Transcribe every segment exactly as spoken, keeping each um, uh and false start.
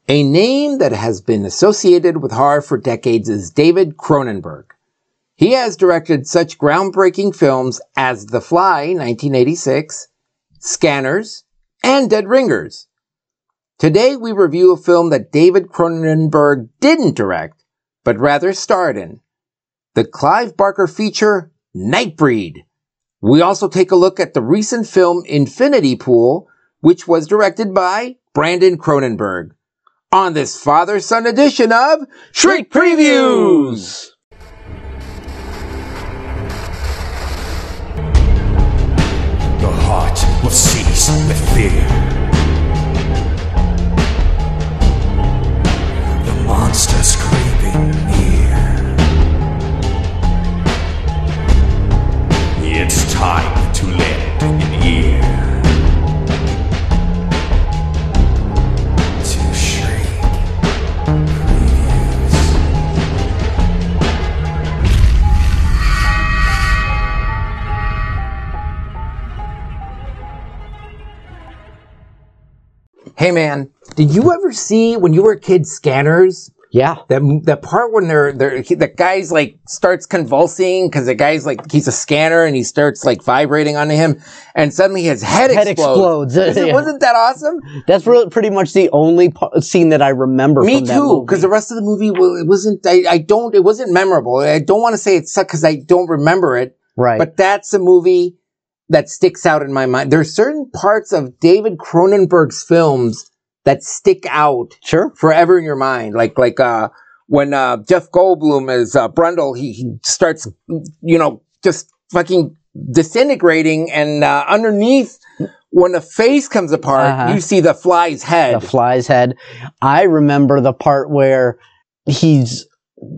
A name that has been associated with horror for decades is David Cronenberg. He has directed such groundbreaking films as The Fly, nineteen eighty-six, Scanners, and Dead Ringers. Today we review a film that David Cronenberg didn't direct, but rather starred in. The Clive Barker feature, Nightbreed. We also take a look at the recent film Infinity Pool, which was directed by Brandon Cronenberg. On this father-son edition of Shriek Previews! Your heart will seize with fear. The monster's creeping near. It's time to lend an ear to Shriek Previews. Hey man, did you ever see, when you were a kid, Scanners? Yeah. That that part when they're, they're he, the guy's like starts convulsing because the guy's like, he's a scanner and he starts like vibrating onto him and suddenly his head, Head explodes. explodes. Isn't- Yeah. Wasn't that awesome? That's really pretty much the only po- scene that I remember Me from that too, movie. because the rest of the movie, well, it wasn't, I, I don't, it wasn't memorable. I don't want to say it sucked because I don't remember it, Right. but that's a movie that sticks out in my mind. There are certain parts of David Cronenberg's films that stick out Sure. forever in your mind. Like, like, uh, when, uh, Jeff Goldblum is, uh, Brundle, he, he starts, you know, just fucking disintegrating and, uh, underneath, when the face comes apart, Uh-huh. you see the fly's head. The fly's head. I remember the part where he's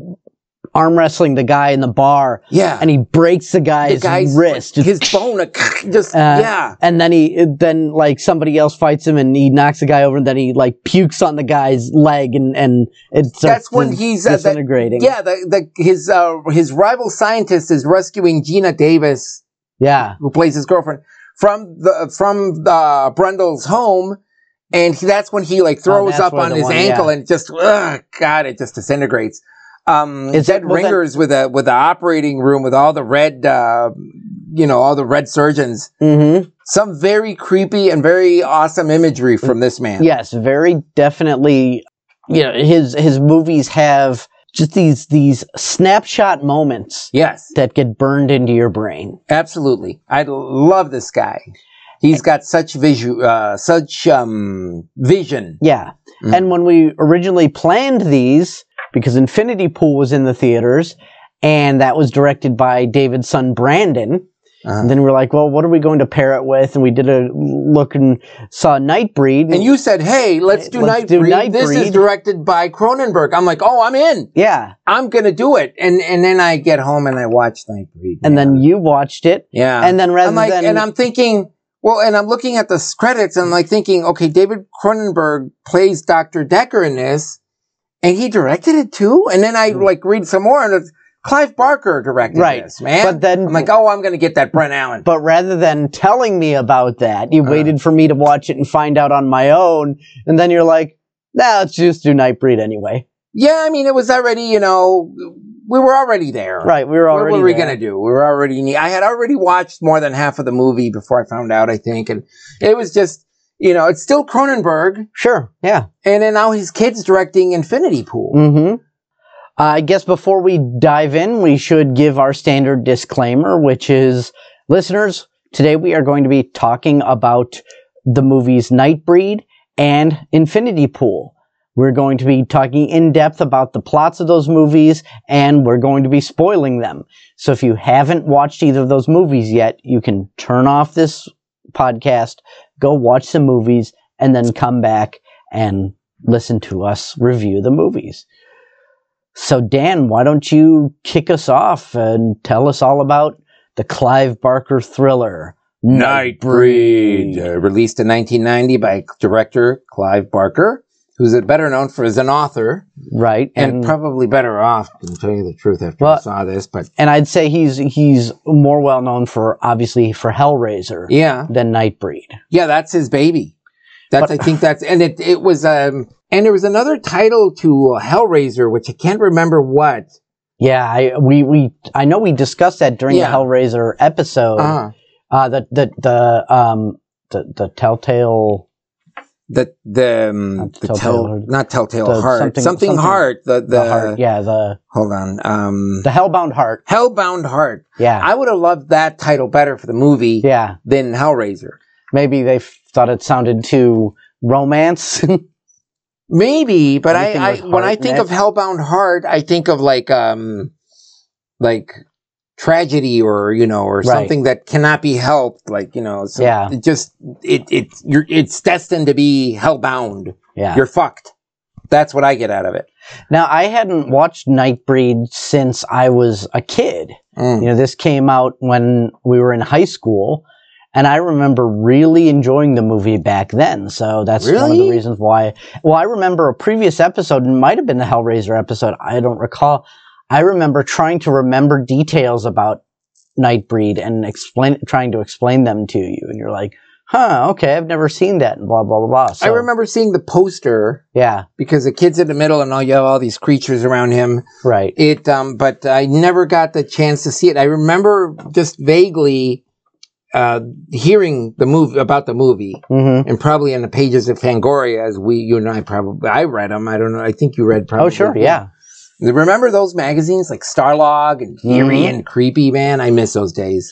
arm wrestling the guy in the bar. Yeah. And he breaks the guy's, the guy's wrist. his bone, uh, just, Uh, yeah. And then he, then like somebody else fights him and he knocks the guy over and then he like pukes on the guy's leg and, and it's That's when he's uh, the- disintegrating. yeah, the, the, his, uh, his rival scientist is rescuing Gina Davis, Yeah. who plays his girlfriend, from the, from, uh, Brundle's home. And he, that's when he like throws that's up where on the his one- ankle yeah. and just, ugh, God, it just disintegrates. Um, Is Dead that- was that- Ringers with a, with the operating room with all the red, uh, you know, all the red surgeons. Mm-hmm. Some very creepy and very awesome imagery from this man. Yes, very definitely. You know, his his movies have just these these snapshot moments Yes. that get burned into your brain. Absolutely. I love this guy. He's got such visu- uh, such, um, vision. Yeah. Mm. And when we originally planned these, because Infinity Pool was in the theaters, and that was directed by David's son Brandon, Uh-huh. and then we're like, well, what are we going to pair it with? And we did a look and saw Nightbreed. And you said, hey, let's do Let's do Nightbreed. This is Nightbreed. directed by Cronenberg. I'm like, oh, I'm in. Yeah. I'm going to do it. And and then I get home and I watch Nightbreed. And man. then you watched it. yeah. And then rather I'm like, than... and I'm thinking, well, and I'm looking at the s- credits and I'm like thinking, okay, David Cronenberg plays Doctor Decker in this. And he directed it too? And then I like read some more and it's Clive Barker directed Right. this, man. But then- I'm like, oh, I'm going to get that Brent Allen. But rather than telling me about that, you Uh. waited for me to watch it and find out on my own. And then you're like, nah, let's just do Nightbreed anyway. Yeah, I mean, it was already, you know, we were already there. Right. We were already What were we there. going to do? We were already, I had already watched more than half of the movie before I found out, I think. And it was just, you know, it's still Cronenberg. Sure. Yeah. And then now his kid's directing Infinity Pool. Mm-hmm. I guess before we dive in, we should give our standard disclaimer, which is, listeners, today we are going to be talking about the movies Nightbreed and Infinity Pool. We're going to be talking in depth about the plots of those movies, and we're going to be spoiling them. So if you haven't watched either of those movies yet, you can turn off this podcast, go watch the movies, and then come back and listen to us review the movies. So Dan, why don't you kick us off and tell us all about the Clive Barker thriller, Nightbreed. Uh, released in nineteen ninety by director Clive Barker, who's better known for as an author, Right. and, And, probably better off, to tell you the truth, after Well- I saw this. But and I'd say he's, he's more well known for, obviously, for Hellraiser yeah, than Nightbreed. yeah, that's his baby. That's, But- I think that's, and it, it was, um, and there was another title to Hellraiser, which I can't remember what. Yeah, I we, we I know we discussed that during Yeah. the Hellraiser episode. Uh, Uh, the the the um the the Telltale the, the, um, Not the Telltale tell, Heart. not Telltale The Heart, something- something, something- Heart, the, the, the heart, yeah, the hold on, um, the Hellbound Heart. Hellbound Heart. Yeah, I would have loved that title better for the movie yeah. than Hellraiser. Maybe they f- thought it sounded too romance. Maybe, but I, Anything I with when I heart in think it. of Hellbound Heart, I think of like um like tragedy or you know or Right. something that cannot be helped. Like you know, so Yeah. it just it it you're it's destined to be hellbound. Yeah. You're fucked. That's what I get out of it. Now I hadn't watched Nightbreed since I was a kid. Mm. You know, this came out when we were in high school, and I remember really enjoying the movie back then. So that's one of Really? the reasons why. Well, I remember a previous episode, it might have been the Hellraiser episode, I don't recall. I remember trying to remember details about Nightbreed and explain, trying to explain them to you, and you're like, huh, okay, I've never seen that, and blah, blah, blah, blah. So, I remember seeing the poster yeah, because the kid's in the middle and all you have all these creatures around him. right. It, um, but I never got the chance to see it. I remember just vaguely uh, hearing the movie about the movie, Mm-hmm. and probably in the pages of Fangoria, as we, you and I probably, I read them. I don't know. I think you read probably. Oh, sure, yeah. Remember those magazines like Starlog and Eerie Mhm. and Creepy? Man, I miss those days.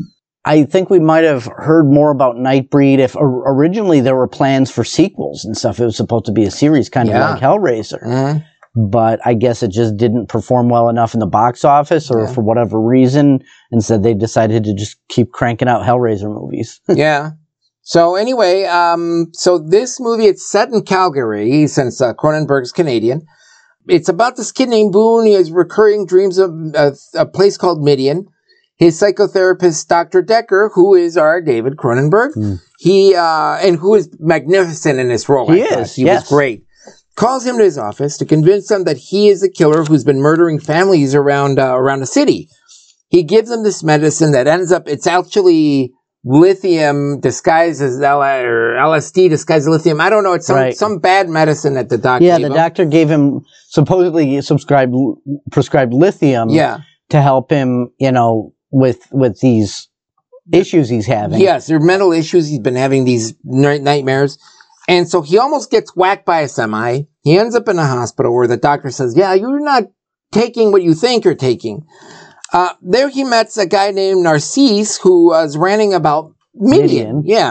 I think we might have heard more about Nightbreed if or- originally there were plans for sequels and stuff. It was supposed to be a series kind Yeah. of like Hellraiser. Mhm. But I guess it just didn't perform well enough in the box office or Yeah. for whatever reason. Instead, they decided to just keep cranking out Hellraiser movies. Yeah. So anyway, um, so this movie, it's set in Calgary since uh, Cronenberg's Canadian. It's about this kid named Boone. He has recurring dreams of uh, a place called Midian. His psychotherapist, Doctor Decker, who is our David Cronenberg, Mm. he, uh, and who is magnificent in this role. He I thought. is, He yes. was great. Calls him to his office to convince him that he is a killer who's been murdering families around, uh, around the city. He gives him this medicine that ends up, it's actually lithium disguised as L- or L S D disguised as lithium. I don't know. It's some, Right. some bad medicine that the doctor yeah, gave the him. doctor gave him supposedly subscribed prescribed lithium Yeah. to help him, you know, with with these issues he's having. Yes, there are mental issues. He's been having these night- nightmares. And so he almost gets whacked by a semi. He ends up in a hospital where the doctor says, yeah, you're not taking what you think you're taking. Uh, there he meets a guy named Narcisse who was ranting about Midian. Midian. Yeah.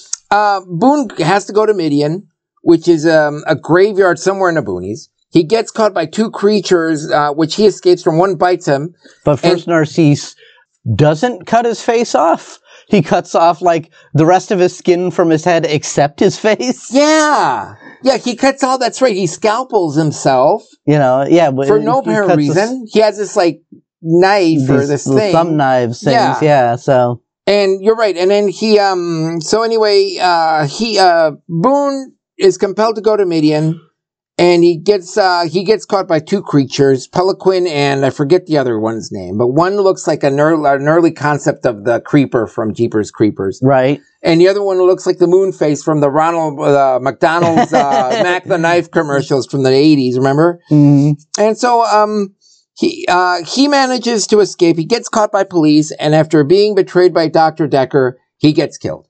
Uh, Boone has to go to Midian, which is um, a graveyard somewhere in the boonies. He gets caught by two creatures, uh, which he escapes from. One bites him. But first, Narcisse doesn't cut his face off. He cuts off like the rest of his skin from his head except his face. Yeah. Yeah, he cuts all, that's right. He scalpels himself You know, yeah. but for no he apparent cuts his- reason. He has this like knife or these this little thing. thumb knives things. Yeah. Yeah. So And you're right. And then he, um, so anyway, uh, he, uh, Boone is compelled to go to Midian and he gets, uh, he gets caught by two creatures, Peliquin and I forget the other one's name, but one looks like an early, an early concept of the Creeper from Jeepers Creepers. right. And the other one looks like the moon face from the Ronald, uh, McDonald's, uh, Mac the Knife commercials from the eighties, remember? Mm, And so, um, he, uh, he manages to escape. He gets caught by police, and after being betrayed by Doctor Decker, he gets killed.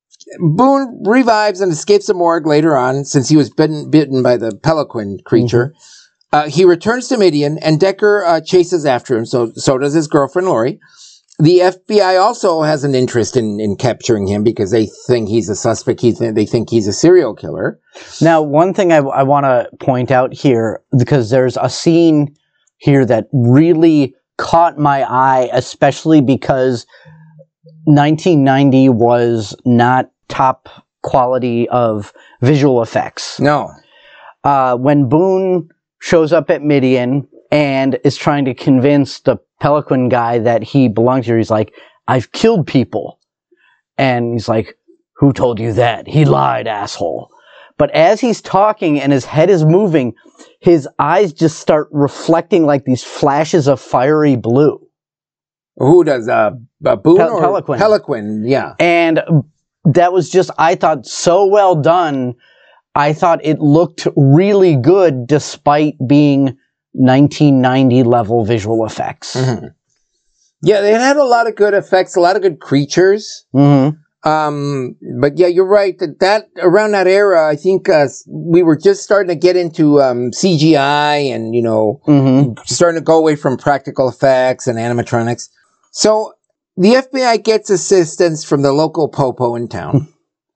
Boone revives and escapes the morgue later on, since he was bitten, bitten by the Peliquin creature. Uh, he returns to Midian, and Decker, uh, chases after him. So, so does his girlfriend, Lori. The F B I also has an interest in, in capturing him because they think he's a suspect. He th- they think he's a serial killer. Now, one thing I, I want to point out here, because there's a scene here that really caught my eye, especially because nineteen ninety was not top quality of visual effects. No. Uh, when Boone shows up at Midian and is trying to convince the Peliquin guy that he belongs here, he's like, I've killed people. And he's like, who told you that? He lied, asshole. But as he's talking and his head is moving, his eyes just start reflecting like these flashes of fiery blue. Who does, uh, uh Boone Pel- or Peliquin. Peliquin, yeah. And that was just, I thought, so well done. I thought it looked really good despite being nineteen ninety level visual effects. Mm-hmm. Yeah, they had a lot of good effects, a lot of good creatures. Mm-hmm. Um, but yeah, you're right that, that around that era, I think, uh, we were just starting to get into, um, C G I and, you know, Mm-hmm. starting to go away from practical effects and animatronics. So the F B I gets assistance from the local popo in town.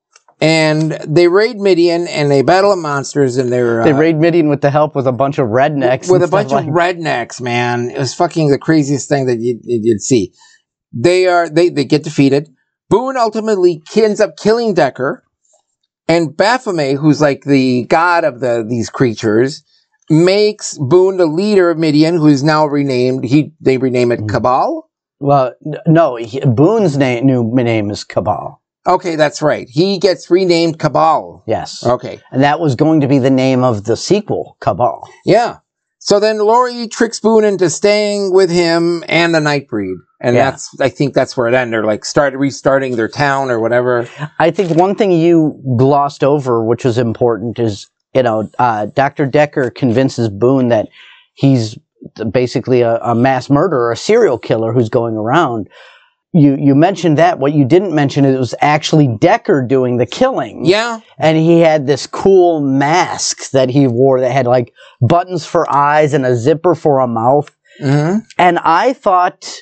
And they raid Midian and they battle the monsters and they're, uh, They raid Midian with the help with a bunch of rednecks. with and a bunch stuff of like- rednecks, man. It was fucking the craziest thing that you'd, you'd see. They are, they, they get defeated. Boone ultimately ends up killing Decker, and Baphomet, who's like the god of the these creatures, makes Boone the leader of Midian, who's now renamed. He they rename it Cabal. Well, n- no, he, Boone's name, new name is Cabal. Okay, that's right. He gets renamed Cabal. Yes. Okay, And that was going to be the name of the sequel, Cabal. yeah. So then Laurie tricks Boone into staying with him and the Nightbreed. And Yeah. that's, I think that's where it ended. They're like started restarting their town or whatever. I think one thing you glossed over, which was important, is, you know, uh, Doctor Decker convinces Boone that he's basically a, a mass murderer, a serial killer who's going around. You you mentioned that. What you didn't mention is it was actually Decker doing the killing. Yeah. And he had this cool mask that he wore that had like buttons for eyes and a zipper for a mouth. Mm-hmm. And I thought,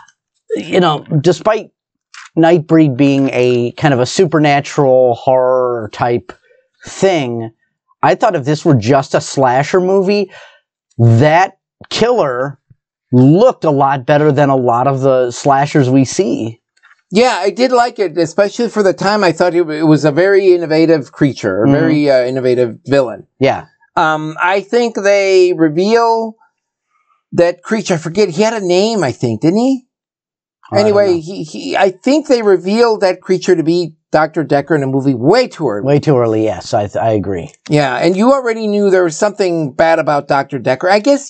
you know, despite Nightbreed being a kind of a supernatural horror type thing, I thought if this were just a slasher movie, that killer looked a lot better than a lot of the slashers we see. Yeah, I did like it, especially for the time. I thought it, it was a very innovative creature, a Mhm. very uh, innovative villain. Yeah. Um, I think they reveal that creature. I forget, he had a name, I think, didn't he? I don't Anyway, know. he, he, I think they revealed that creature to be Doctor Decker in a movie way too early. Way too early, yes, I, I agree. Yeah, and you already knew there was something bad about Doctor Decker. I guess,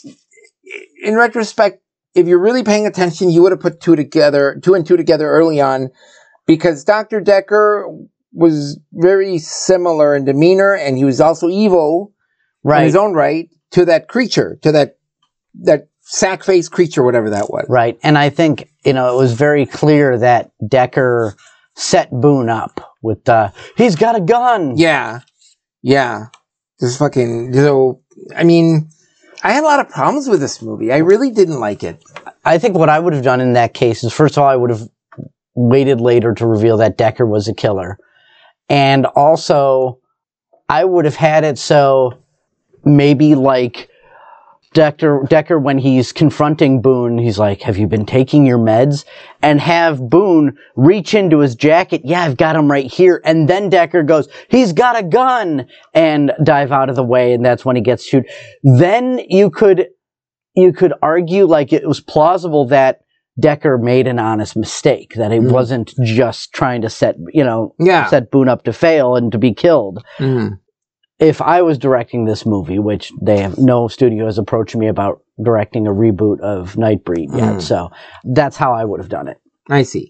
in retrospect, if you're really paying attention, you would have put two together, two and two together early on, because Doctor Decker was very similar in demeanor, and he was also evil in Right, his own right to that creature, to that that sack-faced creature, whatever that was. right. And I think, you know, it was very clear that Decker set Boone up with, uh, he's got a gun! Yeah, yeah. Just fucking. So, I mean, I had a lot of problems with this movie. I really didn't like it. I think what I would have done in that case is, first of all, I would have waited later to reveal that Decker was a killer. And also, I would have had it so maybe like Decker, Decker, when he's confronting Boone, he's like, have you been taking your meds? And have Boone reach into his jacket. Yeah, I've got him right here. And then Decker goes, he's got a gun, and dive out of the way. And that's when he gets shoot. Then you could, you could argue like it was plausible that Decker made an honest mistake, that he Mhm. wasn't just trying to set, you know, Yeah. set Boone up to fail and to be killed. Mm. If I was directing this movie, which they have, no studio has approached me about directing a reboot of Nightbreed yet, Mm. so that's how I would have done it. I see.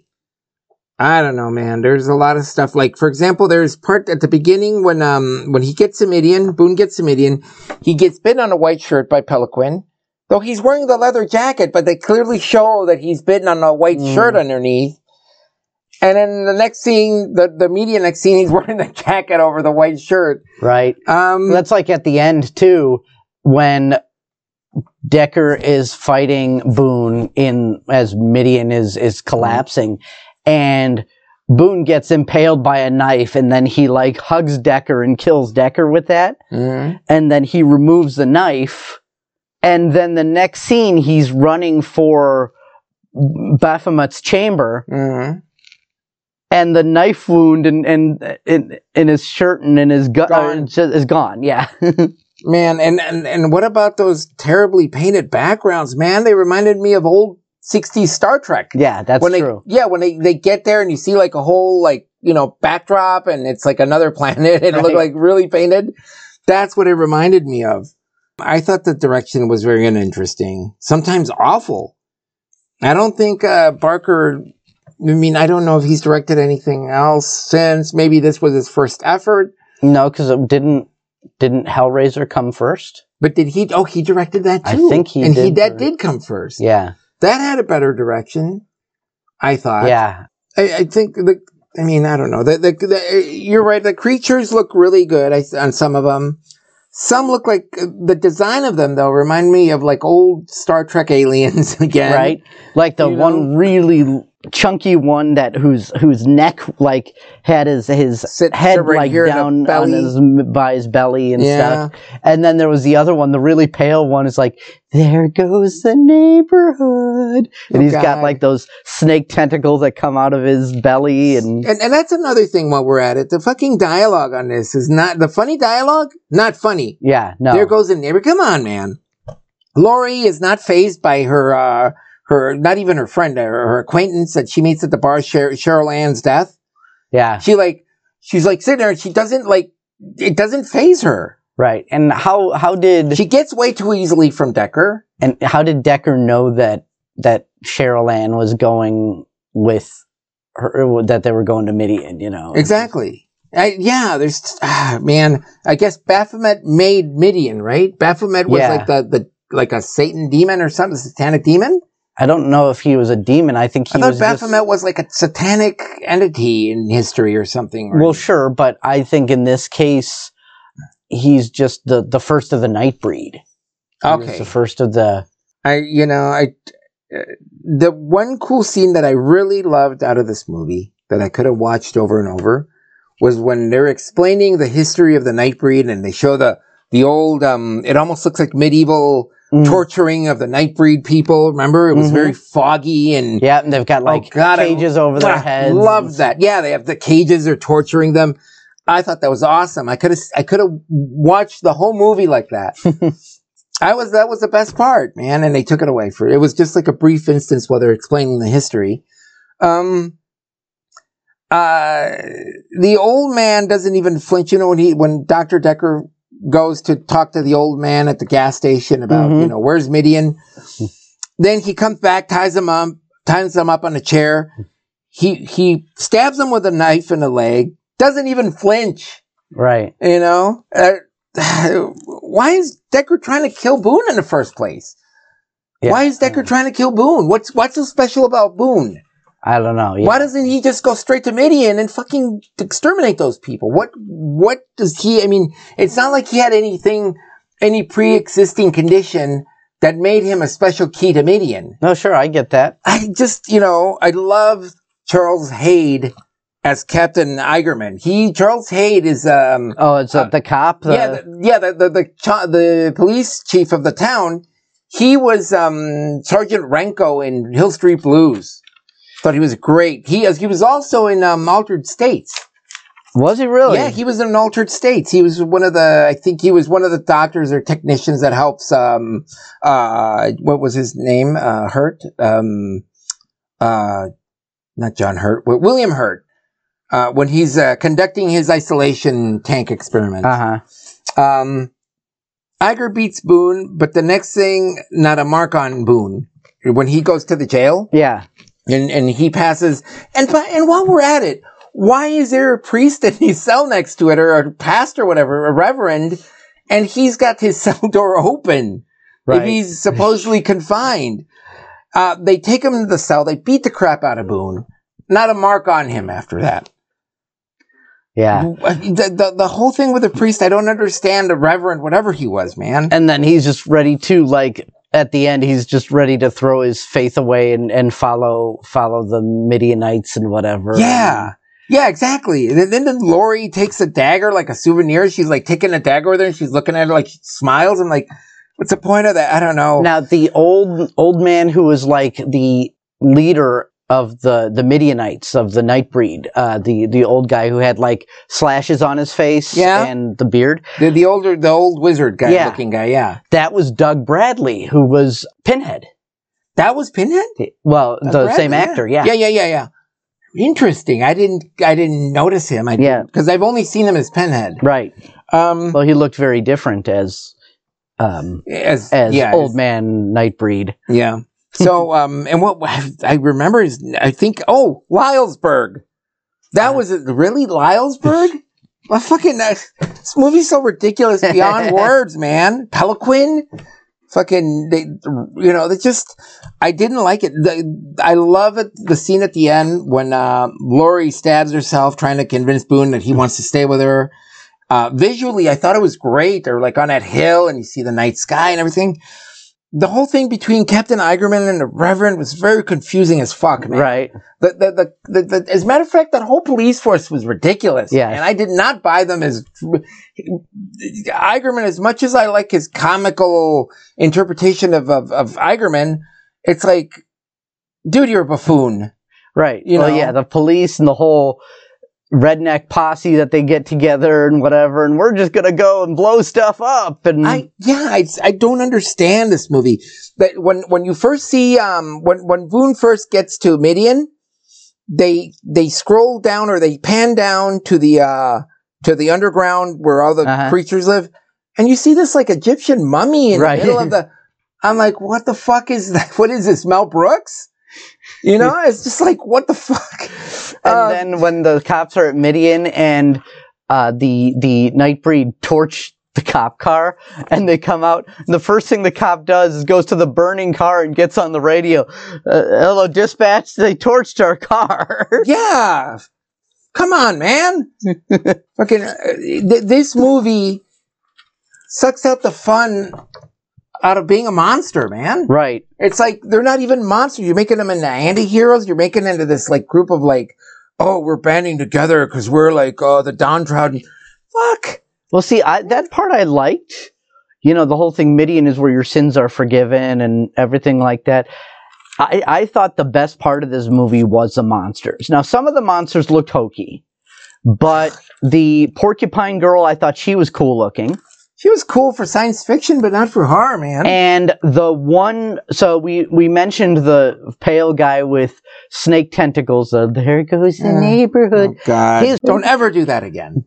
I don't know, man. There's a lot of stuff. Like, for example, there's part at the beginning when um when he gets to Midian, Boone gets to Midian, he gets bitten on a white shirt by Peliquin. Though he's wearing the leather jacket, but they clearly show that he's bitten on a white Mm. shirt underneath. And then the next scene, the, the media next scene, he's wearing the jacket over the white shirt. Right? Um, That's like at the end, too, when Decker is fighting Boone in, as Midian is, is collapsing, and Boone gets impaled by a knife, and then he, like, hugs Decker and kills Decker with that, mhm. and then he removes the knife, and then the next scene, he's running for Baphomet's chamber, Mhm. and the knife wound in, in, in, in his shirt and in his gut Gone. uh, is is gone, yeah. Man, and, and, and what about those terribly painted backgrounds, man? They reminded me of old sixties Star Trek. Yeah, that's when true. They, yeah, when they, they get there and you see like a whole like, you know, backdrop and it's like another planet and it looked Right. like really painted. That's what it reminded me of. I thought the direction was very uninteresting. Sometimes awful. I don't think uh, Barker I mean, I don't know if he's directed anything else since. Maybe this was his first effort. No, because it didn't didn't Hellraiser come first? But did he? Oh, he directed that too. I think he and did. he that did come first. Yeah, that had a better direction. I thought. Yeah, I, I think the. I mean, I don't know. The, the, the, you're right. The creatures look really good I, on some of them. Some look like the design of them, though, remind me of like old Star Trek aliens again. Right, like the you one know? really chunky one that whose whose neck like had his his Sit, head right like down on his by his belly and yeah. stuff. And then there was the other one, the really pale one. Is like, there goes the neighborhood, and oh, he's God. got like those snake tentacles that come out of his belly, and and and that's another thing. While we're at it, the fucking dialogue on this is not the funny dialogue. Not funny. Yeah, no. There goes the neighbor. Come on, man. Laurie is not fazed by her. Uh, Her, not even her friend, her, her acquaintance that she meets at the bar, Cheryl, Cheryl Ann's death. Yeah. She like, she's like sitting there and she doesn't like, it doesn't faze her. Right. And how, how did... She gets way too easily from Decker. And how did Decker know that, that Cheryl Ann was going with her, that they were going to Midian, you know? Exactly. I, yeah, there's, ah, man, I guess Baphomet made Midian, right? Baphomet was yeah. like the, the, like a Satan demon or something, a satanic demon? I don't know if he was a demon. I think he I thought was Baphomet just... was like a satanic entity in history or something. Right? Well, sure, but I think in this case, he's just the, the first of the Nightbreed. He okay. was the first of the... I, you know, I, uh, the one cool scene that I really loved out of this movie that I could have watched over and over was when they're explaining the history of the Nightbreed and they show the, the old, um, it almost looks like medieval mm. torturing of the Nightbreed people. Remember? It was mm-hmm. very foggy and... Yeah, and they've got like oh God, cages I, over their I heads. Love that. Yeah, they have the cages, they're torturing them. I thought that was awesome. I could have, I could have watched the whole movie like that. I was, that was the best part, man. And they took it away for, it was just like a brief instance while they're explaining the history. Um, uh, the old man doesn't even flinch, you know, when he, when Doctor Decker goes to talk to the old man at the gas station about, mm-hmm. you know, where's Midian? Then he comes back, ties him up, ties him up on a chair. He, he stabs him with a knife in the leg, doesn't even flinch. Right. You know, uh, why is Decker trying to kill Boone in the first place? Yeah. Why is Decker trying to kill Boone? What's, what's so special about Boone? I don't know. Yeah. Why doesn't he just go straight to Midian and fucking exterminate those people? What, what does he, I mean, it's not like he had anything, any pre-existing condition that made him a special key to Midian. No, sure, I get that. I just, you know, I love Charles Hayde as Captain Eigerman. He, Charles Hayde is, um... Oh, it's uh, the cop? The... Yeah, the, yeah, the, the, the, the police chief of the town. He was, um, Sergeant Renko in Hill Street Blues. Thought he was great. He, he was also in, um, Altered States. Was he really? Yeah, he was in Altered States. He was one of the, I think he was one of the doctors or technicians that helps, um, uh, what was his name? Uh, Hurt? Um, uh, not John Hurt, William Hurt. Uh, when he's, uh, conducting his isolation tank experiment. Uh-huh. Um, Iger beats Boone, but the next thing, not a mark on Boone. When he goes to the jail. Yeah. And, and he passes, and, and while we're at it, why is there a priest in his cell next to it, or a pastor, or whatever, a reverend, and he's got his cell door open? Right. If he's supposedly confined. Uh, they take him into the cell, they beat the crap out of Boone. Not a mark on him after that. Yeah. The, the, the whole thing with the priest, I don't understand the reverend, whatever he was, man. And then he's just ready to, like, at the end, he's just ready to throw his faith away and, and follow, follow the Midianites and whatever. Yeah. Yeah, exactly. And then, then Laurie takes a dagger, like a souvenir. She's like taking a dagger with her and she's looking at her like she smiles. I'm like, what's the point of that? I don't know. Now, the old, old man who was like the leader of the, the Midianites, of the Nightbreed, uh, the, the old guy who had like slashes on his face yeah. and the beard. The, the older, the old wizard guy yeah. looking guy, yeah. That was Doug Bradley, who was Pinhead. That was Pinhead? Well, Doug the Bradley, same actor, yeah. Yeah, yeah, yeah, yeah. Interesting. I didn't, I didn't notice him. I yeah. Because I've only seen him as Pinhead. Right. Um, well, he looked very different as, um, as, as yeah, old as, man Nightbreed. Yeah. So, um, and what I remember is, I think, oh, Lylesburg. That was it. Really? Lylesburg? Well, fucking, uh, this movie's so ridiculous beyond words, man. Peliquin? Fucking, they, you know, they just, I didn't like it. The, I love it, the scene at the end when, uh, Laurie stabs herself trying to convince Boone that he wants to stay with her. Uh, visually, I thought it was great. They're like on that hill and you see the night sky and everything. The whole thing between Captain Eigerman and the Reverend was very confusing as fuck, man. Right. The, the, the, the, the, as a matter of fact, that whole police force was ridiculous. Yeah. And I did not buy them as Eigerman, as much as I like his comical interpretation of, of, of Eigerman, it's like, dude, you're a buffoon. Right. You well, know? yeah, the police and the whole redneck posse that they get together and whatever, and we're just gonna go and blow stuff up. And I yeah, I, I don't understand this movie. That when when you first see um when when Boone first gets to Midian, they they scroll down or they pan down to the uh to the underground where all the Uh-huh. creatures live, and you see this like Egyptian mummy in Right. the middle of the. I'm like, what the fuck is that? What is this, Mel Brooks? You know, it's just like, what the fuck? And Uh, then when the cops are at Midian and uh, the the Nightbreed torch the cop car and they come out, the first thing the cop does is goes to the burning car and gets on the radio. Uh, Hello, dispatch, they torched our car. Yeah. Come on, man. Fucking, uh, th- this movie sucks out the fun out of being a monster, man. Right. It's like, they're not even monsters. You're making them into anti-heroes. You're making them into this, like, group of, like, oh, we're banding together because we're, like, oh, the downtrodden. Fuck. Well, see, I, that part I liked. You know, the whole thing, Midian is where your sins are forgiven and everything like that. I, I thought the best part of this movie was the monsters. Now, some of the monsters looked hokey, but the porcupine girl, I thought she was cool looking. She was cool for science fiction, but not for horror, man. And the one, so we, we mentioned the pale guy with snake tentacles. Uh, there goes the Uh, neighborhood. Oh, God. His- Don't ever do that again.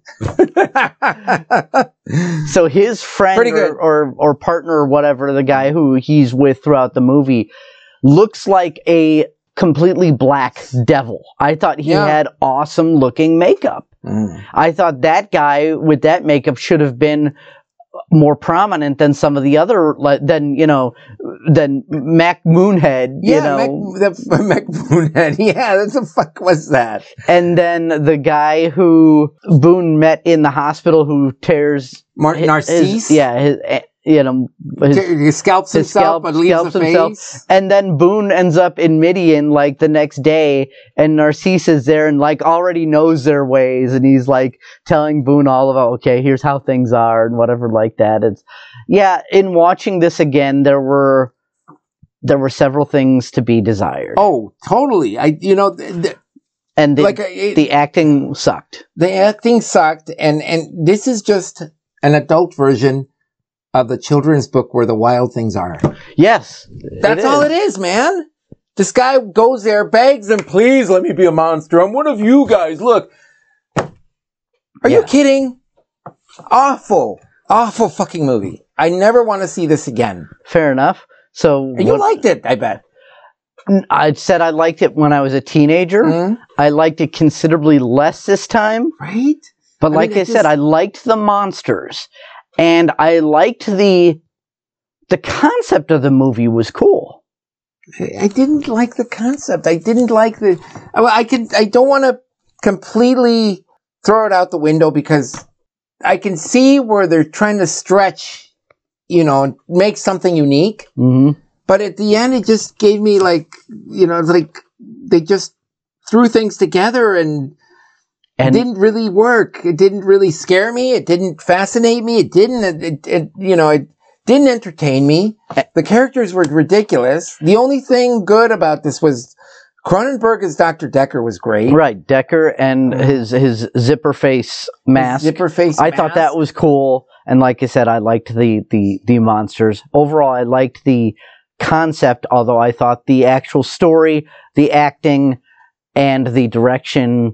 So his friend Pretty or, good. or, or partner or whatever, the guy who he's with throughout the movie, looks like a completely black devil. I thought he Yeah. had awesome looking makeup. Mm. I thought that guy with that makeup should have been more prominent than some of the other, like, than, you know, than Mac Moonhead, you Yeah, know. Mac, the Mac Moonhead. Yeah, what the fuck was that? And then the guy who Boone met in the hospital who tears Mar- his- Narcisse? his- yeah, his, eh, you know, his, He scalps his himself, scalp- but leaves scalps the himself. face. And then Boone ends up in Midian like the next day, and Narcisse is there and like already knows their ways, and he's like telling Boone all about, okay, here's how things are and whatever like that. It's yeah. In watching this again, there were there were several things to be desired. Oh, totally. I, you know, th- th- and the, like uh, it, the acting sucked. the acting sucked, and and this is just an adult version of the children's book Where the Wild Things Are. Yes, That's all it is, man. This guy goes there, begs them, please let me be a monster. I'm one of you guys. Look. Are Yeah. you kidding? Awful, awful fucking movie. I never want to see this again. Fair enough. So And you what- liked it, I bet. I said I liked it when I was a teenager. Mhm. I liked it considerably less this time. Right? But I like mean, I it said, just- I liked the monsters, and I liked the the concept of the movie was cool. I didn't like the concept. I didn't like the. I, I can. I don't want to completely throw it out the window because I can see where they're trying to stretch, you know, and make something unique. Mm-hmm. But at the end, it just gave me like, you know, it's like they just threw things together and, And it didn't really work. It didn't really scare me. It didn't fascinate me. It didn't. It, it, it you know, it didn't entertain me. The characters were ridiculous. The only thing good about this was Cronenberg as Doctor Decker was great. right, Decker and his his zipper face mask. Zipper face. I thought that mask. was cool, and like I said, I liked the the the monsters. Overall, I liked the concept, although I thought the actual story, the acting, and the direction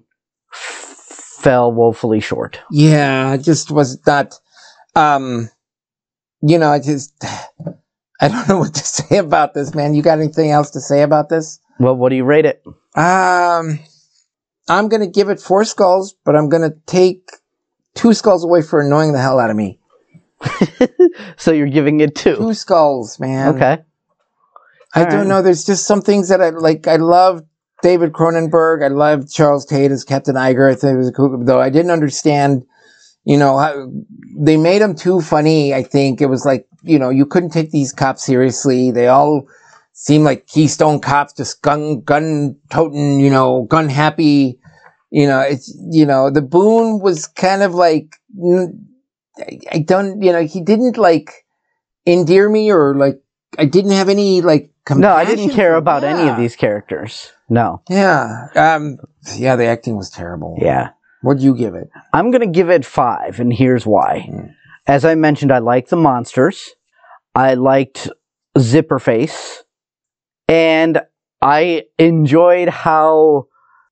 f- fell woefully short. Yeah, it just was not. Um, you know, I just I don't know what to say about this, man. You got anything else to say about this? Well, what do you rate it? Um, I'm going to give it four skulls, but I'm going to take two skulls away for annoying the hell out of me. So you're giving it two. Two skulls, man. Okay. I All don't right. know. There's just some things that I like. I love David Cronenberg. I love Charles Tate as Captain Iger. I think it was cool, though I didn't understand, you know, how they made him too funny. I think it was like, you know, you couldn't take these cops seriously. They all seemed like Keystone cops, just gun, gun toting, you know, gun happy. You know, it's, you know, the Boone was kind of like, I, I don't, you know, he didn't like endear me or like, I didn't have any like compassion. No, I didn't care for- about yeah. any of these characters. No. Yeah. Um, yeah, the acting was terrible. Yeah. What'd you give it? I'm going to give it five, and here's why. Mm. As I mentioned, I liked the monsters. I liked Zipperface. And I enjoyed how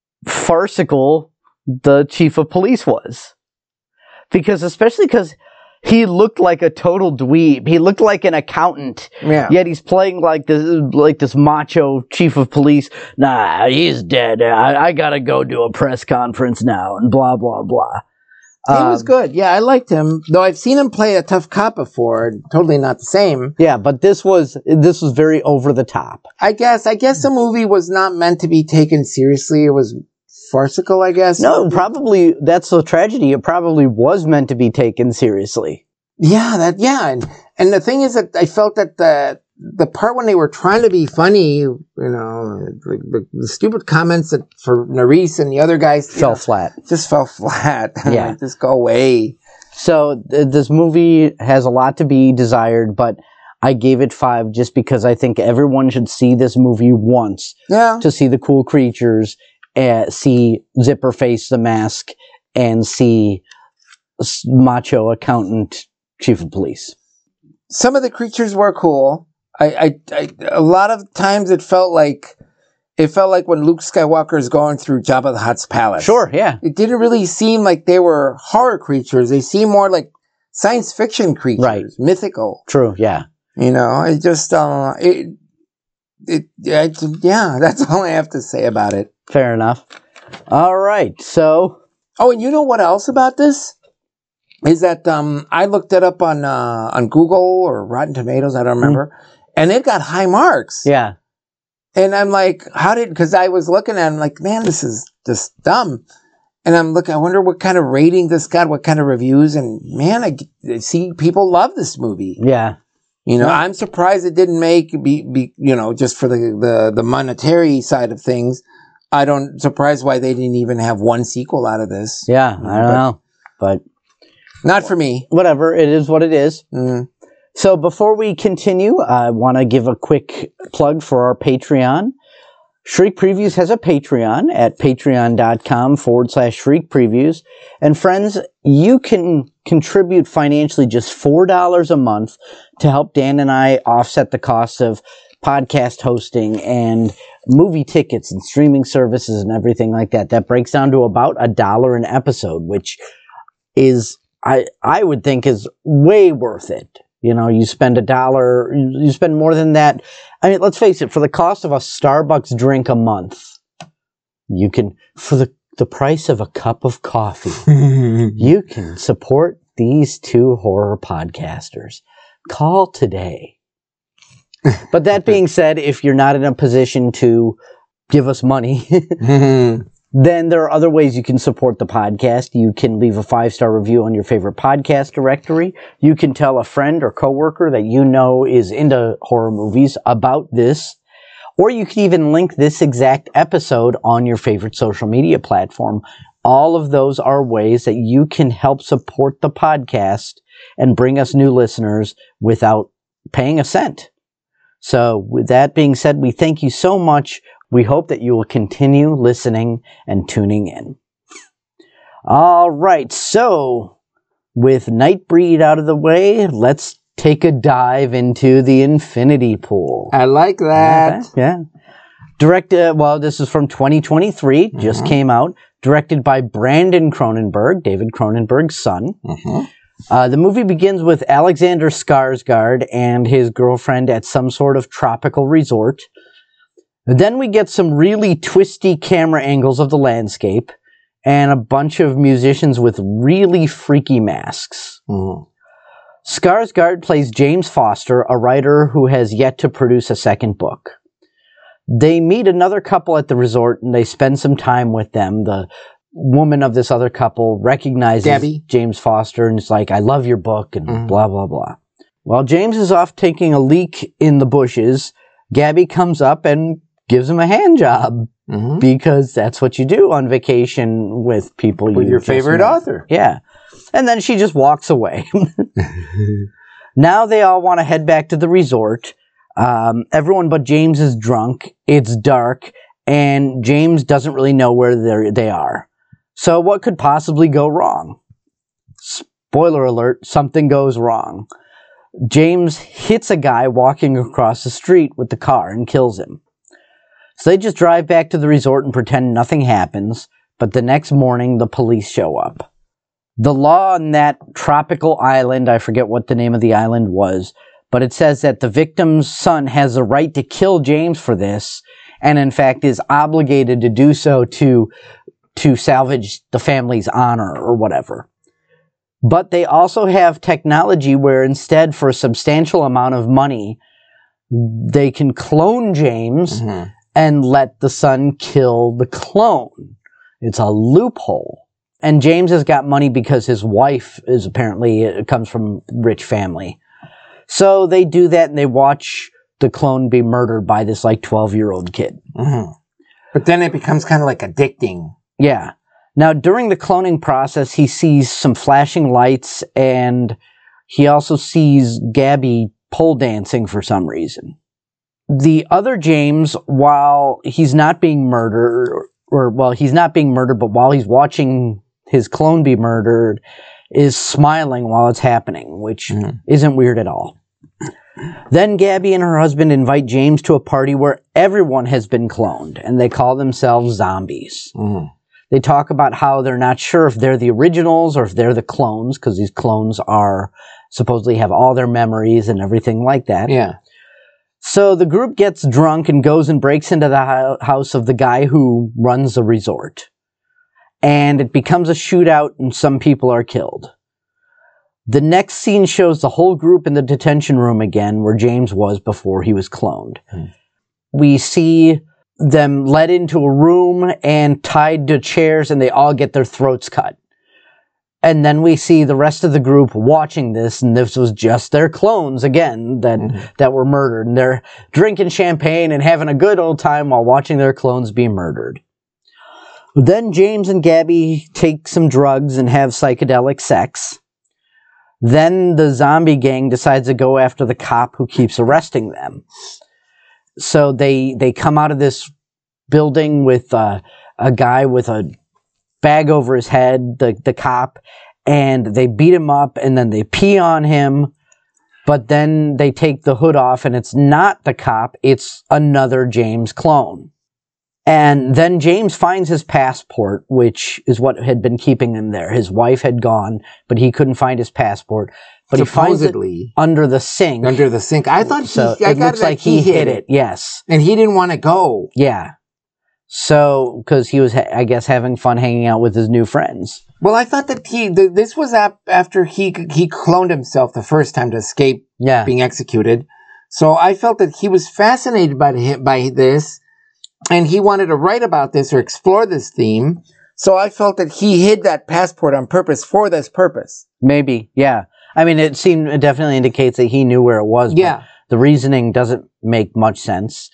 farcical the chief of police was. Because, especially because he looked like a total dweeb. He looked like an accountant. Yeah. Yet he's playing like this, like this macho chief of police. Nah, he's dead. I, I gotta go do a press conference now, and blah blah blah. He was Um, good. Yeah, I liked him. Though I've seen him play a tough cop before. Totally not the same. Yeah, but this was this was very over the top. I guess. I guess the movie was not meant to be taken seriously. It was farcical, I guess. No, probably that's the tragedy. It probably was meant to be taken seriously. Yeah, that, yeah. And, and the thing is that I felt that the, the part when they were trying to be funny, you know, the, the, the stupid comments that for Nerys and the other guys you Fell know, flat. just fell flat. Yeah. Like, just go away. So th- this movie has a lot to be desired, but I gave it five just because I think everyone should see this movie once Yeah. to see the cool creatures, uh, see Zipperface the Mask, and see s- macho accountant chief of police. Some of the creatures were cool. I, I, I, a lot of times it felt like, it felt like when Luke Skywalker is going through Jabba the Hutt's palace. Sure, yeah. It didn't really seem like they were horror creatures. They seemed more like science fiction creatures, Right. mythical. True, yeah. You know, it just, uh, it, it, it, yeah, that's all I have to say about it. Fair enough. All right, so Oh, and you know what else about this? Is that, um, I looked it up on, uh, on Google or Rotten Tomatoes, I don't remember, mm. and it got high marks. yeah. And I'm like, how did, cause I was looking at it, I'm like, man, this is just dumb. And I'm looking, I wonder what kind of rating this got, what kind of reviews, and man, I, I see people love this movie. Yeah. You know, Yeah. I'm surprised it didn't make, be, be, you know, just for the, the, the monetary side of things. I don't, surprised why they didn't even have one sequel out of this. Yeah, I don't But- know. But Not for me. whatever, it is what it is. Mm. So before we continue, I want to give a quick plug for our Patreon. Shriek Previews has a Patreon at patreon.com forward slash Shriek Previews. And friends, you can contribute financially just four dollars a month to help Dan and I offset the costs of podcast hosting and movie tickets and streaming services and everything like that. That breaks down to about a dollar an episode, which is, I, I would think is way worth it. You know, you spend a dollar, you spend more than that. I mean, let's face it, for the cost of a Starbucks drink a month, you can, for the, the price of a cup of coffee, you can support these two horror podcasters. Call today. But that being said, if you're not in a position to give us money, then there are other ways you can support the podcast. You can leave a five-star review on your favorite podcast directory. You can tell a friend or coworker that you know is into horror movies about this. Or you can even link this exact episode on your favorite social media platform. All of those are ways that you can help support the podcast and bring us new listeners without paying a cent. So with that being said, we thank you so much. We hope that you will continue listening and tuning in. All right, so with Nightbreed out of the way, let's take a dive into the Infinity Pool. I like that. Okay, yeah. Directed, well, this is from twenty twenty-three, just Mhm. came out. Directed by Brandon Cronenberg, David Cronenberg's son. Mm-hmm. Uh, the movie begins with Alexander Skarsgård and his girlfriend at some sort of tropical resort. Then we get some really twisty camera angles of the landscape and a bunch of musicians with really freaky masks. Mm. Skarsgård plays James Foster, a writer who has yet to produce a second book. They meet another couple at the resort and they spend some time with them. The woman of this other couple recognizes Gabby. James Foster and is like, I love your book, and Mm. blah, blah, blah. While James is off taking a leak in the bushes, Gabby comes up and gives him a hand job, Mm-hmm. because that's what you do on vacation with people With you your just favorite met. author. Yeah. And then she just walks away. Now they all want to head back to the resort. Um, everyone but James is drunk. It's dark, and James doesn't really know where they're, they are. So what could possibly go wrong? Spoiler alert, something goes wrong. James hits a guy walking across the street with the car and kills him. So they just drive back to the resort and pretend nothing happens, but the next morning the police show up. The law on that tropical island, I forget what the name of the island was, but it says that the victim's son has the right to kill James for this, and in fact is obligated to do so to, to salvage the family's honor or whatever. But they also have technology where instead, for a substantial amount of money, they can clone James Mm-hmm. and let the son kill the clone. It's a loophole. And James has got money because his wife is apparently, it comes from a rich family. So they do that and they watch the clone be murdered by this like twelve-year-old kid. Mm-hmm. But then it becomes kind of like addicting. Yeah. Now, during the cloning process, he sees some flashing lights and he also sees Gabby pole dancing for some reason. The other James, while he's not being murdered, or, well, he's not being murdered, but while he's watching his clone be murdered, is smiling while it's happening, which Mhm. isn't weird at all. Then Gabby and her husband invite James to a party where everyone has been cloned, and they call themselves zombies. Mm-hmm. They talk about how they're not sure if they're the originals or if they're the clones, because these clones are supposedly have all their memories and everything like that. Yeah. So the group gets drunk and goes and breaks into the ho- house of the guy who runs the resort. And it becomes a shootout and some people are killed. The next scene shows the whole group in the detention room again where James was before he was cloned. Hmm. We see them led into a room and tied to chairs and they all get their throats cut. And then we see the rest of the group watching this, and this was just their clones again that, Mhm. that were murdered. And they're drinking champagne and having a good old time while watching their clones be murdered. Then James and Gabby take some drugs and have psychedelic sex. Then the zombie gang decides to go after the cop who keeps arresting them. So they, they come out of this building with uh, a guy with a bag over his head, the, the cop, and they beat him up and then they pee on him, but then they take the hood off and it's not the cop, it's another James clone. And then James finds his passport, which is what had been keeping him there. His wife had gone, but he couldn't find his passport. But he finds it Supposedly under the sink. under the sink. I thought So he, I it got looks that like he hit it. Yes. and he didn't want to go. Yeah. So, because he was, ha- I guess, having fun hanging out with his new friends. Well, I thought that he th- this was ap- after he he cloned himself the first time to escape Yeah. being executed. So I felt that he was fascinated by the, by this, and he wanted to write about this or explore this theme. So I felt that he hid that passport on purpose for this purpose. Maybe. Yeah. I mean, it seemed, it definitely indicates that he knew where it was. But Yeah. the reasoning doesn't make much sense.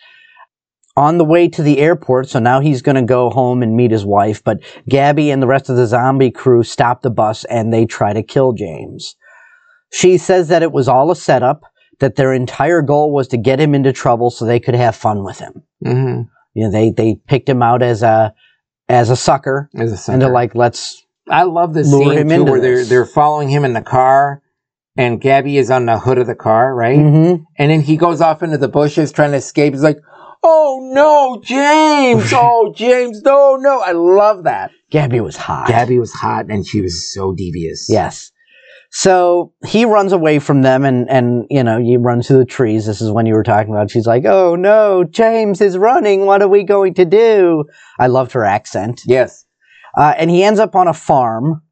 On the way to the airport, so now he's going to go home and meet his wife, but Gabby and the rest of the zombie crew stop the bus and they try to kill James. She says that it was all a setup, that their entire goal was to get him into trouble so they could have fun with him. Mm-hmm. You know, they, they picked him out as a, as a sucker, As a sucker. and they're like, let's, I love this lure scene him too, into where they're this. they're following him in the car, and Gabby is on the hood of the car, right? Mhm. And then he goes off into the bushes trying to escape. He's like, "Oh no, James! Oh James, no, no!" I love that. Gabby was hot. Gabby was hot, and she was so devious. Yes. So he runs away from them and, and, you know, he runs through the trees. This is when you were talking about. She's like, oh no, James is running. What are we going to do? I loved her accent. Yes. Uh, and he ends up on a farm,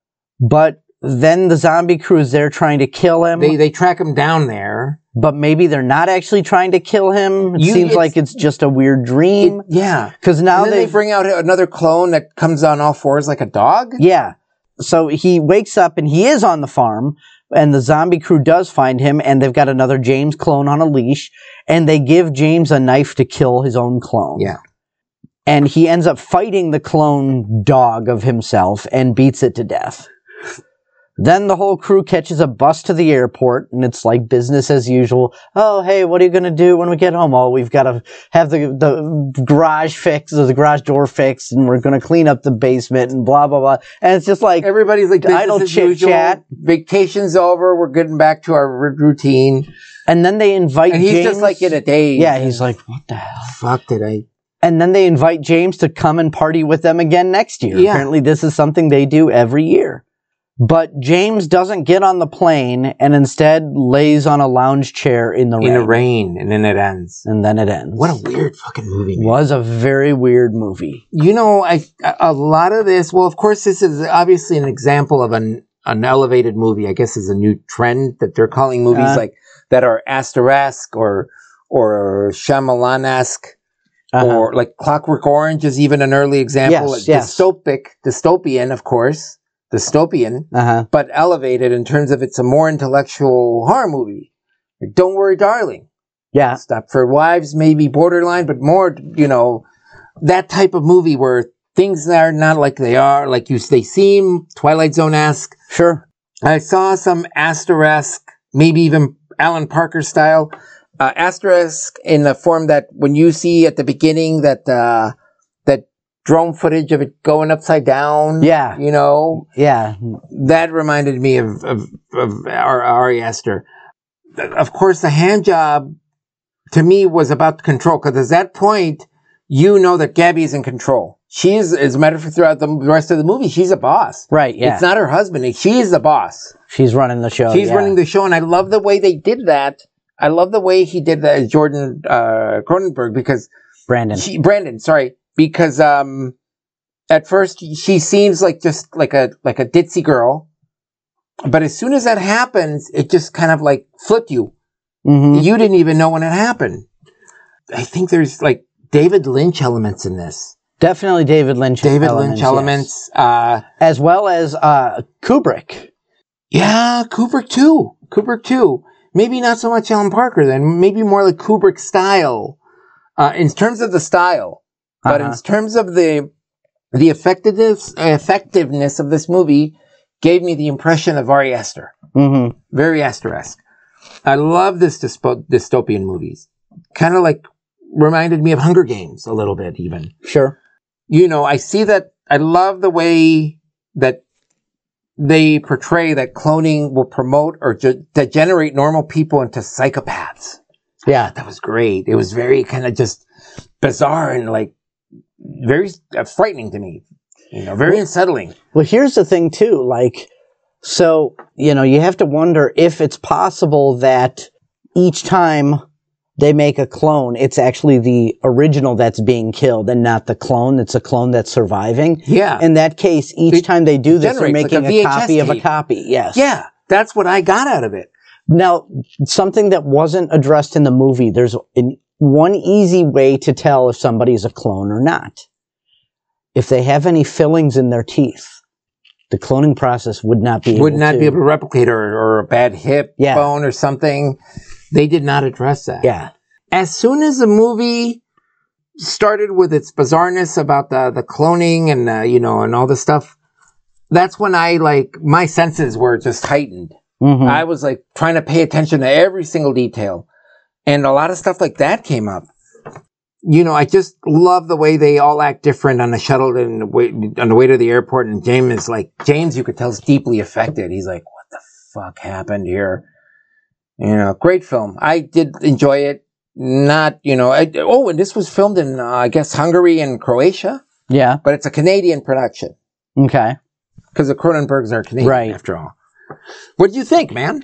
but then the zombie crew is there trying to kill him. They, they track him down there. But maybe they're not actually trying to kill him. It You- seems it's- like it's just a weird dream. It- yeah. Because now And then they they've- bring out another clone that comes on all fours like a dog. Yeah. So he wakes up and he is on the farm, and the zombie crew does find him, and they've got another James clone on a leash, and they give James a knife to kill his own clone. Yeah. And he ends up fighting the clone dog of himself and beats it to death. Then the whole crew catches a bus to the airport, and it's like business as usual. Oh, hey, what are you going to do when we get home? Oh, we've got to have the, the garage fixed, or the garage door fixed, and we're going to clean up the basement, and blah, blah, blah. And it's just like, Everybody's like, business idle as chit usual. chat. Vacation's over. We're getting back to our r- routine. and then they invite And he's James. just like in a daze. Yeah, he's like, what the hell? Fuck, did I? And then they invite James to come and party with them again next year. Yeah. Apparently this is something they do every year. But James doesn't get on the plane and instead lays on a lounge chair in the In rain. the rain, and then it ends. And then it ends. What a weird fucking movie, man. Was a very weird movie. You know, I a lot of this. Well, of course, this is obviously an example of an an elevated movie. I guess is a new trend that they're calling movies Uh, like that are Asteresque or or Shyamalan-esque, Uh-huh. or like Clockwork Orange is even an early example. Yes, yes. Dystopic, dystopian, of course, dystopian, Uh-huh. but elevated in terms of it's a more intellectual horror movie. Like, Don't Worry, Darling. Yeah. Stepford Wives, maybe borderline, but more, you know, that type of movie where things are not like they are, like you they seem, Twilight Zone-esque. Sure. I saw some Asteresque, maybe even Alan Parker style, uh, Asteresque in the form that when you see at the beginning that, uh, that drone footage of it going upside down. Yeah. You know, Yeah. that reminded me of, of, of Ar- Ari Aster. Of course, the hand job to me was about control, because at that point, you know that Gabby is in control. She is, as a matter of fact, throughout the rest of the movie, she's a boss. Right, yeah. It's not her husband. She is the boss. She's running the show. She's yeah. running the show, and I love the way they did that. I love the way he did that, Jordan uh, Cronenberg, because Brandon. she, Brandon, sorry, because um, at first she seems like just like a like a ditzy girl, but as soon as that happens, it just kind of like flipped you. Mhm. You didn't even know when it happened. I think there's like David Lynch elements in this. Definitely David Lynch David elements, Lynch yes. elements. Uh, As well as uh, Kubrick. yeah, Kubrick too. Kubrick too. Maybe not so much Alan Parker then. Maybe more like Kubrick style. Uh, in terms of the style. But Uh-huh. in terms of the the effectiveness effectiveness of this movie gave me the impression of Ari Aster. Mm-hmm. Very Aster-esque. I love this dyspo- dystopian movies. Kind of like reminded me of Hunger Games a little bit even. Sure. You know, I see that, I love the way that they portray that cloning will promote or ge- degenerate normal people into psychopaths. Yeah. That was great. It was very kind of just bizarre and like very uh, frightening to me. You know, very unsettling. Well, here's the thing too, like, so, you know, you have to wonder if it's possible that each time they make a clone, it's actually the original that's being killed and not the clone. It's a clone that's surviving. Yeah. In that case, each It time they do this, they're generates like making a a, V H S copy of a tape. copy. Yes. Yeah. That's what I got out of it. Now, something that wasn't addressed in the movie, there's an, one easy way to tell if somebody's a clone or not. If they have any fillings in their teeth, the cloning process would not be Would able not to. be able to replicate or, or a bad hip Yeah. bone or something. They did not address that. Yeah. As soon as the movie started with its bizarreness about the, the cloning and, uh, you know, and all this stuff, that's when I, like, my senses were just heightened. Mhm. I was, like, trying to pay attention to every single detail. And a lot of stuff like that came up. You know, I just love the way they all act different on the shuttle and the way, on the way to the airport. And James is like, James, you could tell is deeply affected. He's like, what the fuck happened here? You know, great film. I did enjoy it. Not, you know, I, oh, and this was filmed in, uh, I guess, Hungary and Croatia, Yeah. but it's a Canadian production Okay. because the Cronenbergs are Canadian Right. after all. What did you think, man?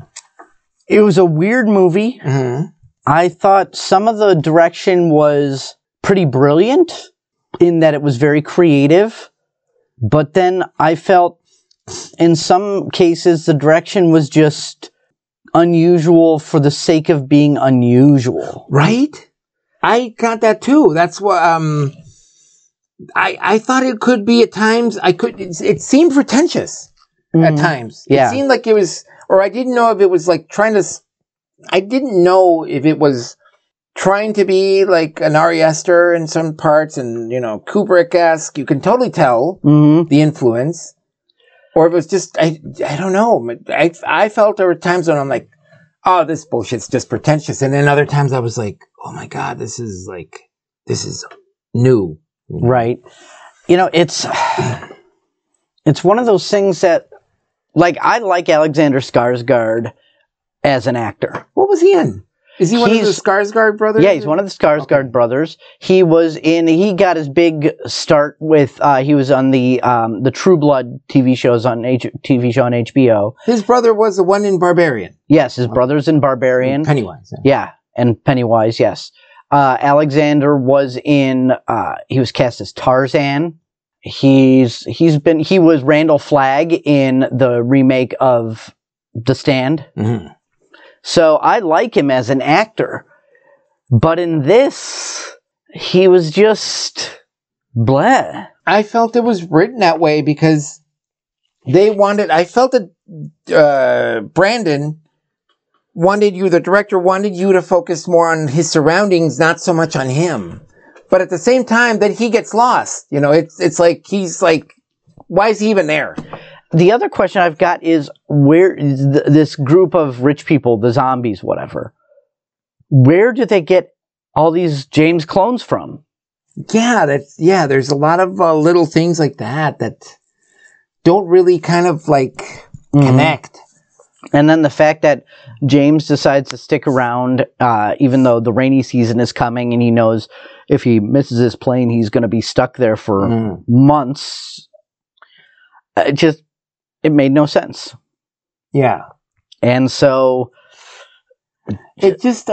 It was a weird movie. Mm-hmm. I thought some of the direction was pretty brilliant in that it was very creative. But then I felt in some cases the direction was just unusual for the sake of being unusual. Right? I got that too. That's what, um, I, I thought it could be at times, I could, it, it seemed pretentious mm-hmm. at times. Yeah. It seemed like it was, or I didn't know if it was like trying to, I didn't know if it was trying to be like an Ari Aster in some parts and, you know, Kubrick-esque. You can totally tell mm-hmm. the influence. Or if it was just, I, I don't know. I, I felt there were times when I'm like, oh, this bullshit's just pretentious. And then other times I was like, oh my God, this is like, this is new. Right. You know, it's, it's one of those things that, like, I like Alexander Skarsgård as an actor. What was he in? Is he one He's, of the Skarsgård brothers? Yeah, he's one of the Skarsgård okay. brothers. He was in, he got his big start with, uh, he was on the, um, the True Blood T V shows on H, T V show on H B O. His brother was the one in Barbarian. Yes, his brother's in Barbarian. Pennywise. Yeah, yeah and Pennywise, yes. Uh, Alexander was in, uh, he was cast as Tarzan. He's, he's been, he was Randall Flagg in the remake of The Stand. Mm-hmm. So I like him as an actor, but in this, he was just bleh. I felt it was written that way because they wanted, I felt that uh, Brandon wanted you, the director wanted you to focus more on his surroundings, not so much on him. But at the same time, then he gets lost. You know, it's it's like, he's like, why is he even there? The other question I've got is, where is th- this group of rich people, the zombies, whatever, where do they get all these James clones from? Yeah, that's, yeah, there's a lot of uh, little things like that that don't really kind of like mm-hmm. connect. And then the fact that James decides to stick around, uh, even though the rainy season is coming and he knows if he misses his plane, he's going to be stuck there for mm. months. It just, it made no sense. Yeah. And so it just, I,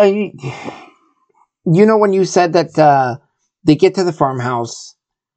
you know, when you said that, uh, they get to the farmhouse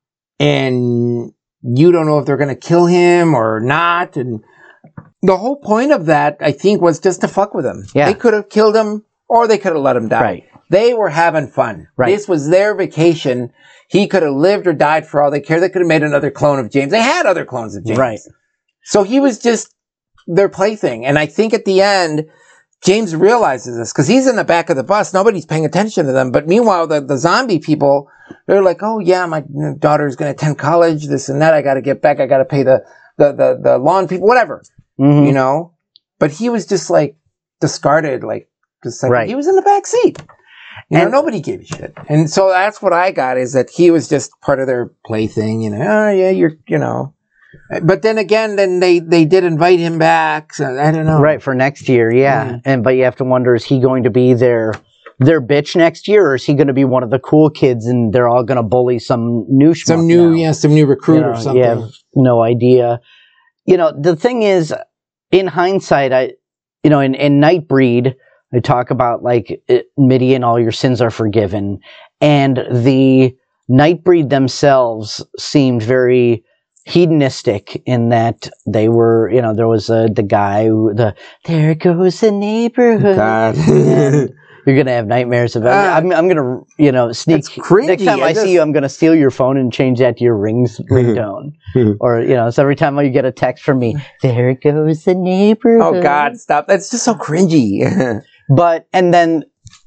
and you don't know if they're going to kill him or not. And the whole point of that, I think, was just to fuck with him. Yeah. They could have killed him or they could have let him die. Right. They were having fun. Right. This was their vacation. He could have lived or died for all they care. They could have made another clone of James. They had other clones of James. Right. So he was just their plaything. And I think at the end, James realizes this because he's in the back of the bus. Nobody's paying attention to them. But meanwhile, the, the zombie people, they're like, oh yeah, my daughter's going to attend college, this and that. I got to get back. I got to pay the, the, the, the lawn people, whatever, mm-hmm. you know, but he was just like discarded, like, just like, right. he was in the back seat. You and, know, nobody gave a shit. And so that's what I got, is that he was just part of their plaything, you know, oh yeah, you're, you know, but then again, then they, they did invite him back. So I don't know. Right. For next year. Yeah. Mm. And, but you have to wonder, is he going to be their, their bitch next year, or is he going to be one of the cool kids and they're all going to bully some new schmuck Some new, now? yeah, some new recruit you know, or something. You have no idea. You know, the thing is, in hindsight, I, you know, in, in Nightbreed, I talk about like it, Midian, all your sins are forgiven. And the Nightbreed themselves seemed very hedonistic in that they were, you know, there was a, the guy who, the, there goes the neighborhood. God. You're going to have nightmares about it. Uh, I'm, I'm going to, you know, sneak. Next time I, I just... see you, I'm going to steal your phone and change that to your rings ringtone. Or, you know, so every time you get a text from me, there goes the neighborhood. Oh, God, stop. That's just so cringy. But, and then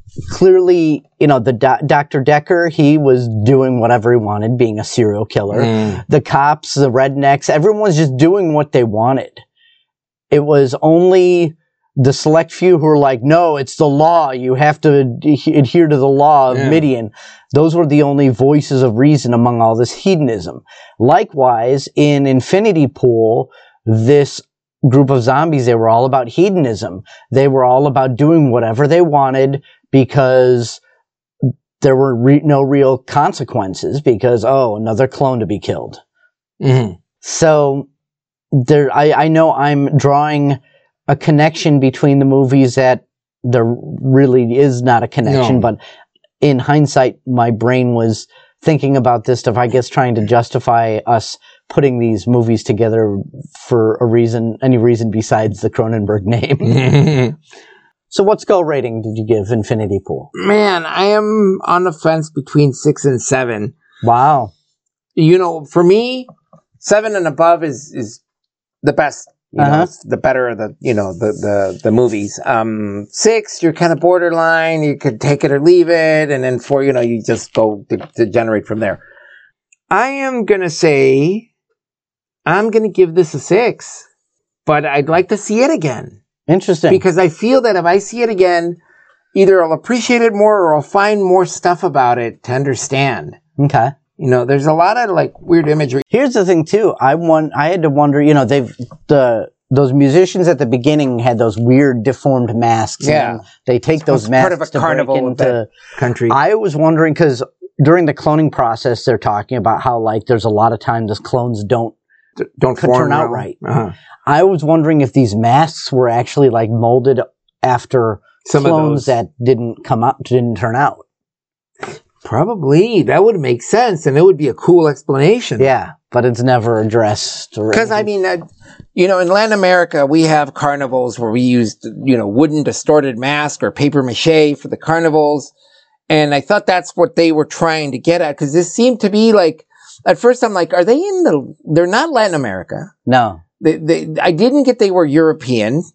clearly, you know, the do- Doctor Decker, he was doing whatever he wanted, being a serial killer. Mm. The cops, the rednecks, everyone was just doing what they wanted. It was only the select few who were like, no, it's the law. You have to ad- adhere to the law of yeah. Midian. Those were the only voices of reason among all this hedonism. Likewise, in Infinity Pool, this group of zombies, they were all about hedonism. They were all about doing whatever they wanted because there were re- no real consequences because, oh, another clone to be killed. Mm-hmm. So there, I, I know I'm drawing a connection between the movies that there really is not a connection, No. but in hindsight, my brain was thinking about this stuff, I guess trying to justify us putting these movies together for a reason, any reason besides the Cronenberg name. So what skull rating did you give Infinity Pool? Man, I am on the fence between six and seven. Wow. You know, for me, seven and above is is the best. You know, Uh-huh. it's the better the you know the the the movies. Um, six, you're kind of borderline. You could take it or leave it, and then four, you know, you just go to, to generate from there. I am gonna say, I'm gonna give this a six, but I'd like to see it again. Interesting. Because I feel that if I see it again, either I'll appreciate it more or I'll find more stuff about it to understand. Okay. You know, there's a lot of like weird imagery. Here's the thing too. I want. I had to wonder. You know, they've the those musicians at the beginning had those weird deformed masks. Yeah. And they take those It's masks part of a to carnival break of into. that country. I was wondering because during the cloning process, they're talking about how like there's a lot of times the clones don't. D- don't could form turn out well. right. Uh-huh. I was wondering if these masks were actually like molded after Some of clones those. that didn't come out, didn't turn out. Probably that would make sense, and it would be a cool explanation. Yeah, but it's never addressed. or Because I anything. mean, uh, you know, in Latin America, we have carnivals where we used, you know, wooden distorted mask or paper mache for the carnivals, and I thought that's what they were trying to get at. Because this seemed to be like, at first, I'm like, are they in the? They're not Latin America. no. They, they, I didn't get they were European.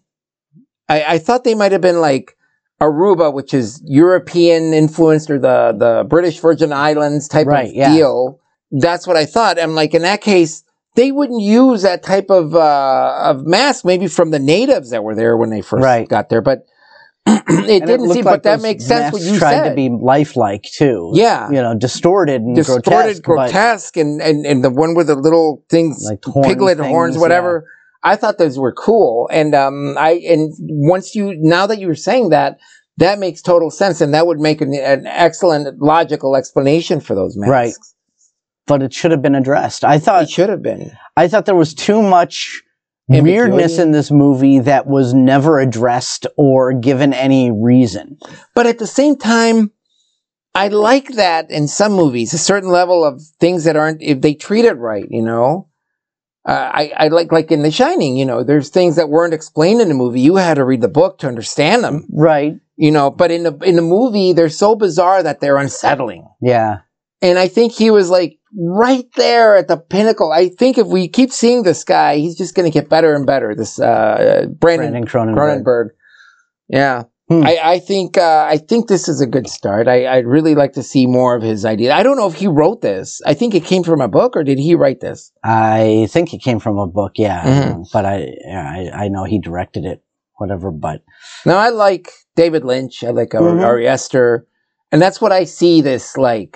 I, I thought they might have been like Aruba, which is European influenced, or the, the British Virgin Islands type Right, of yeah. deal. That's what I thought. I'm like, in that case, they wouldn't use that type of, uh, of mask, maybe from the natives that were there when they first Right. got there. But it And didn't looked seem, like but that those makes sense what masks you tried said. to be lifelike too. Yeah. You know, distorted and Distorted, grotesque. but- grotesque, and, and, and the one with the little things, Like horn piglet things, horns, whatever. I thought those were cool. And, um, I, and once you, now that you were saying that, that makes total sense. And that would make an, an excellent logical explanation for those masks. Right. But it should have been addressed. I thought, It should have been. I thought there was too much Ambiguity. weirdness in this movie that was never addressed or given any reason. But at the same time, I like that in some movies, a certain level of things that aren't, if they treat it right, you know? Uh, I, I like, like in The Shining, you know, there's things that weren't explained in the movie. You had to read the book to understand them, Right. you know, but in the, in the movie, they're so bizarre that they're unsettling. Yeah. And I think he was like right there at the pinnacle. I think if we keep seeing this guy, he's just going to get better and better. This, uh, Brandon, Brandon Cronenberg. Cronenberg. Yeah. Hmm. I, I think uh, I think this is a good start. I, I'd really like to see more of his idea. I don't know if he wrote this. I think it came from a book, or did he write this? I think it came from a book, yeah. Mhm. But I, yeah, I, I know he directed it, whatever. But Now, I like David Lynch. I like Mhm. Ari Aster. And that's what I see this like.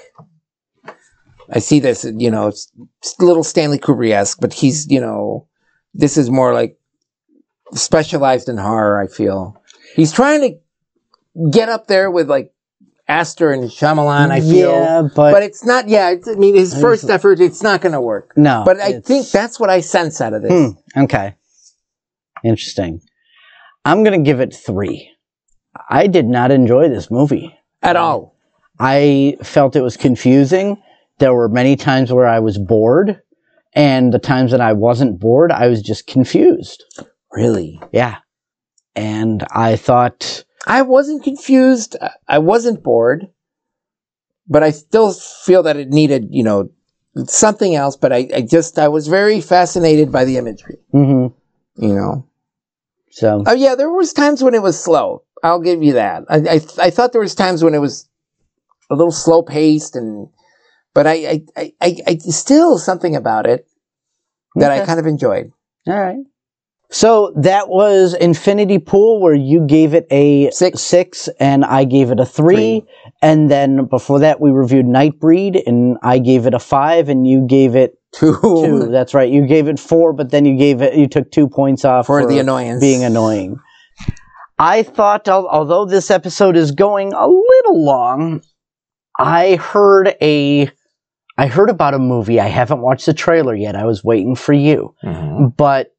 I see this, you know, it's it's a little Stanley Kubrick-esque, but he's, you know, this is more like specialized in horror, I feel. He's trying to get up there with like Aster and Shyamalan, I feel. yeah, but, But it's not, yeah, it's, I mean, his first effort, it's not going to work. no. But I it's- think that's what I sense out of this. Hmm, okay. Interesting. I'm going to give it three. I did not enjoy this movie. At all. I felt it was confusing. There were many times where I was bored, and the times that I wasn't bored, I was just confused. Really? Yeah. And I thought, I wasn't confused. I- I wasn't bored. But I still feel that it needed, you know, something else. But I, I just, I was very fascinated by the imagery, hmm you know. so, Oh, yeah, there was times when it was slow. I'll give you that. I, I, I thought there was times when it was a little slow paced, and but I, I, I, I, I still something about it that I Okay. kind of enjoyed. all right. So that was Infinity Pool, where you gave it a Six. six and I gave it a three. Three. And then before that, we reviewed Nightbreed, and I gave it a five, and you gave it Two, two. That's right. You gave it four, but then you gave it, you took two points off for the annoyance, being annoying. I thought, al- although this episode is going a little long, I heard a, I heard about a movie. I haven't watched the trailer yet. I was waiting for you, Mhm. but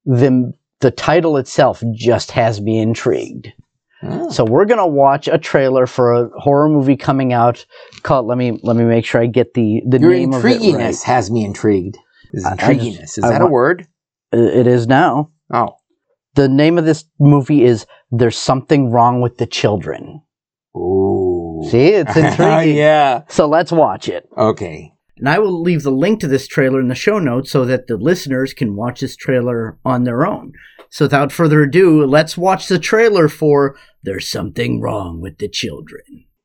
the the title itself just has me intrigued. Oh. So we're gonna watch a trailer for a horror movie coming out called. Let me let me make sure I get the the Your name of it intriguiness right. has me intrigued. Is I- I intriguiness. just- Is I that a want- word? It is now. Oh. The name of this movie is "There's Something Wrong with the Children." Ooh. See, it's intriguing. Yeah. So let's watch it. Okay. And I will leave the link to this trailer in the show notes so that the listeners can watch this trailer on their own. So without further ado, let's watch the trailer for There's Something Wrong with the Children.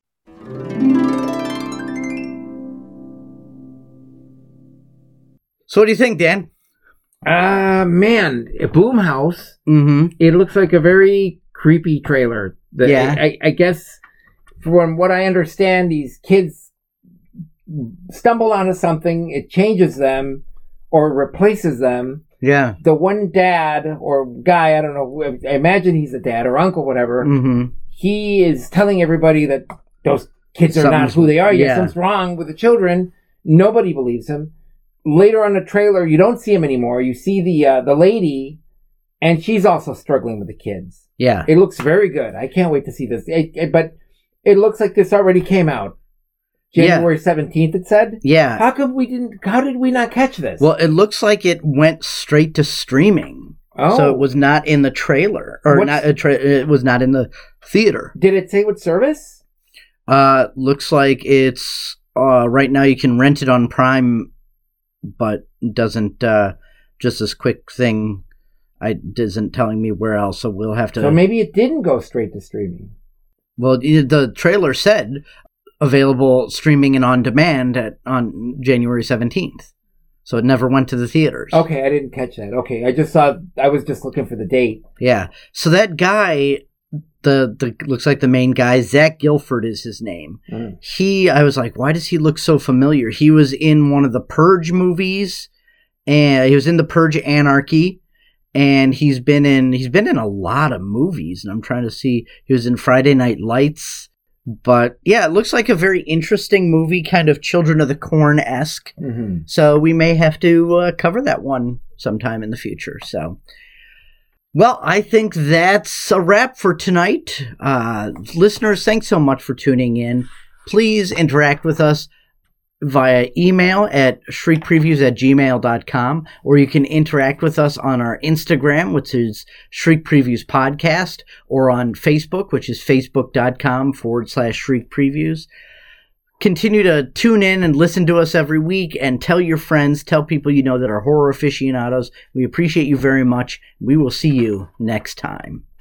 So what do you think, Dan? Uh, man, Boomhouse. Mm-hmm. It looks like a very creepy trailer. The, Yeah. I, I guess from what I understand, these kids stumble onto something, it changes them or replaces them. Yeah. The one dad or guy, I don't know, I imagine he's a dad or uncle, whatever, Mm-hmm. he is telling everybody that those kids are not Something's- who they are. yeah. Yes, something's wrong with the children. Nobody believes him. Later on in the trailer, you don't see him anymore. You see the uh, the lady, and she's also struggling with the kids. Yeah. It looks very good. I can't wait to see this. It, it- but it looks like this already came out. January seventeenth, it said? Yeah. How come we didn't, how did we not catch this? Well, it looks like it went straight to streaming. oh. So it was not in the trailer, or What's- not a tra- it was not in the theater. Did it say what service? Uh, looks like it's uh right now you can rent it on Prime, but doesn't uh just this quick thing. I isn't telling me where else, so we'll have to. So maybe it didn't go straight to streaming. Well, the trailer said available streaming and on demand at on January seventeenth, so it never went to the theaters. Okay, I didn't catch that. Okay, I just saw, I was just looking for the date. Yeah. So that guy, the the looks like the main guy, Zach Gilford is his name. Mm. He, I was like, why does he look so familiar? He was in one of the Purge movies, and he was in the Purge Anarchy, and he's been in he's been in a lot of movies. And I'm trying to see, he was in Friday Night Lights. But yeah, it looks like a very interesting movie, kind of Children of the Corn-esque. Mm-hmm. So we may have to uh, cover that one sometime in the future. So, well, I think that's a wrap for tonight. Uh, listeners, thanks so much for tuning in. Please interact with us via email at shriekpreviews at gmail dot com, or you can interact with us on our Instagram, which is Shriek Previews Podcast, or on Facebook, which is facebook.com forward slash Shriek Previews. Continue to tune in and listen to us every week, and tell your friends, tell people you know that are horror aficionados. We appreciate you very much. We will see you next time.